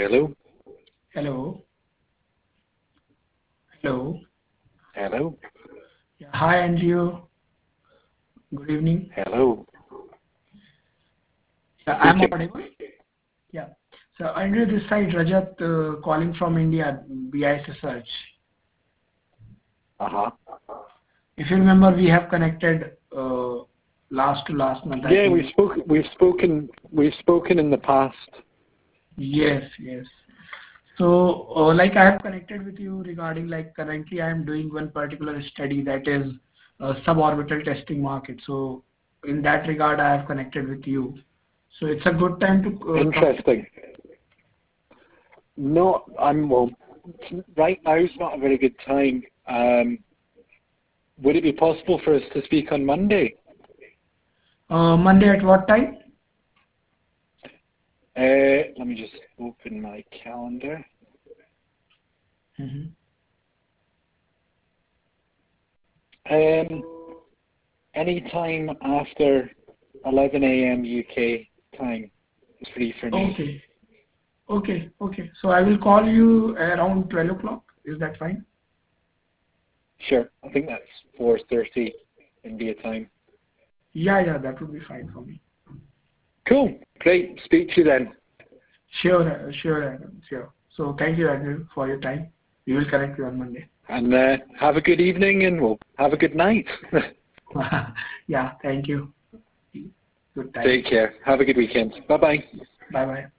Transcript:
Hello. Hello. Hello. Hello. Yeah, hi, Andrew. Good evening. Hello. Yeah, I'm Speaking. audible. Yeah. So, Andrew, this side, Rajat, calling from India, BIS Research. Uh-huh. If you remember, we have connected last to last month, I Yeah, think. we've spoken in the past. Yes, yes. So, like I have connected with you regarding like currently I am doing one particular study that is suborbital testing market. So, in that regard, I have connected with you. So, it's a good time to talk. Interesting. No, well, right now is not a very good time. Would it be possible for us to speak on Monday? Monday at what time? Let me just open my calendar. Mhm. Um, any time after 11 a.m. UK time is free for me. Okay, okay. So I will call you around 12 o'clock. Is that fine? Sure. I think that's 4:30 India time. Yeah, that would be fine for me. Cool. Great. Speak to you then. Sure, Adam, sure. So thank you, Andrew, for your time. We will connect you on Monday. And have a good evening and we'll have a good night. Yeah, thank you. Good time. Take care. Have a good weekend. Bye-bye. Bye bye.